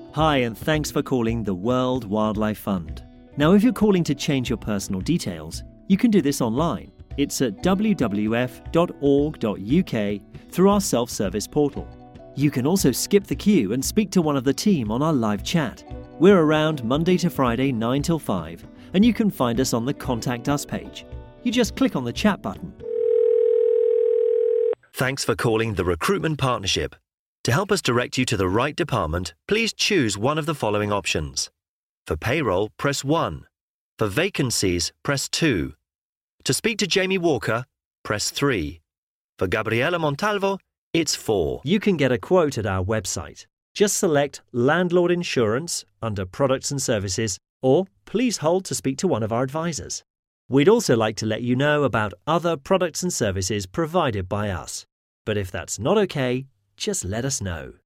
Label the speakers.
Speaker 1: Hi, and thanks for calling the World Wildlife Fund. Now, if you're calling to change your personal details, you can do this online. It's at wwf.org.uk through our self-service portal. You can also skip the queue and speak to one of the team on our live chat. We're around Monday to Friday 9 till 5, and you can find us on the Contact Us page. You just click on the chat button. Thanks for calling the Recruitment Partnership. To help us direct you to the right department, please choose one of the following options. For payroll, press 1. For vacancies, press 2. To speak to Jamie Walker, press 3. For Gabriela Montalvo, it's 4. You can get a quote at our website. Just select Landlord Insurance under Products and Services, or please hold to speak to one of our advisors. We'd also like to let you know about other products and services provided by us. But if that's not okay, just let us know.